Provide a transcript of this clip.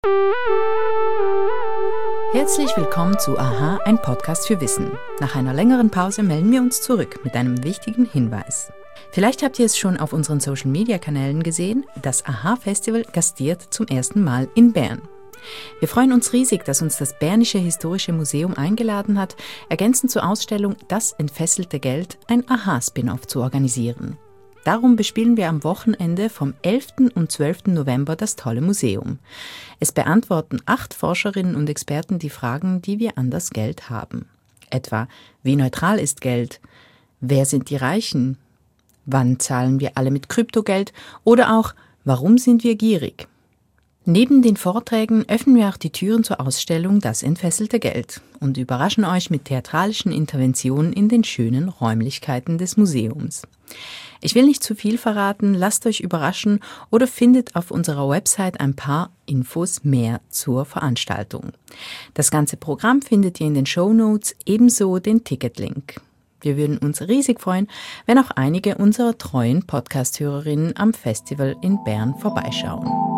Herzlich willkommen zu Aha, ein Podcast für Wissen. Nach einer längeren Pause melden wir uns zurück mit einem wichtigen Hinweis. Vielleicht habt ihr es schon auf unseren Social-Media-Kanälen gesehen, das Aha-Festival gastiert zum ersten Mal in Bern. Wir freuen uns riesig, dass uns das Bernische Historische Museum eingeladen hat, ergänzend zur Ausstellung Das entfesselte Geld ein Aha-Spin-off zu organisieren. Darum bespielen wir am Wochenende vom 11. und 12. November das tolle Museum. Es beantworten 8 Forscherinnen und Experten die Fragen, die wir an das Geld haben. Etwa, wie neutral ist Geld? Wer sind die Reichen? Wann zahlen wir alle mit Kryptogeld? Oder auch, warum sind wir gierig? Neben den Vorträgen öffnen wir auch die Türen zur Ausstellung Das entfesselte Geld und überraschen euch mit theatralischen Interventionen in den schönen Räumlichkeiten des Museums. Ich will nicht zu viel verraten, lasst euch überraschen oder findet auf unserer Website ein paar Infos mehr zur Veranstaltung. Das ganze Programm findet ihr in den Shownotes, ebenso den Ticketlink. Wir würden uns riesig freuen, wenn auch einige unserer treuen Podcast-Hörerinnen am Festival in Bern vorbeischauen.